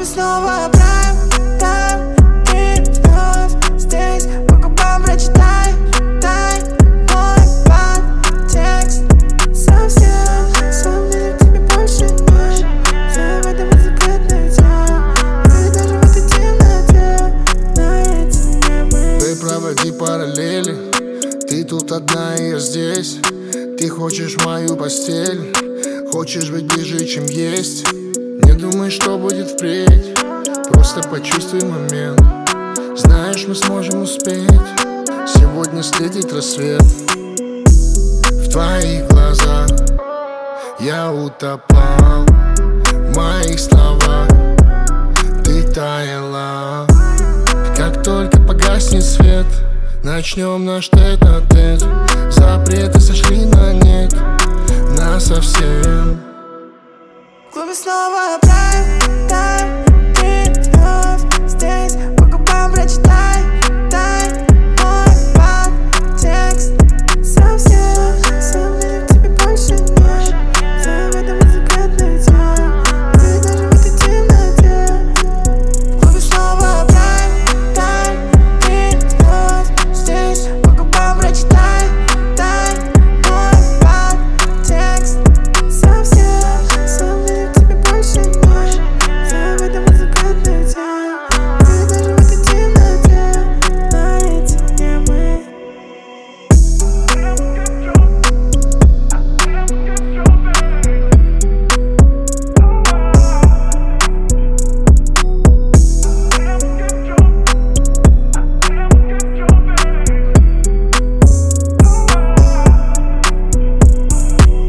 клубе снова прайм тайм, ты вновь здесь, по губам прочитай, дай мой подтекст. Совсем сомнений в тебе больше нет. Я в этом закрытной тьме, или даже в этой темноте наедине мы. Ты проводи параллели, ты тут одна и я здесь. Ты хочешь мою постель, хочешь быть ближе, чем есть. Не думай, что будет впредь, просто почувствуй момент. Знаешь, мы сможем успеть сегодня встретить рассвет. В твоих глазах я утопал, в моих словах ты таяла. Как только погаснет свет, начнем наш тет-а-тет. Запреты сошли на нет, насовсем. В клубе снова прайм тайм, ты вновь здесь, по губам прочитай.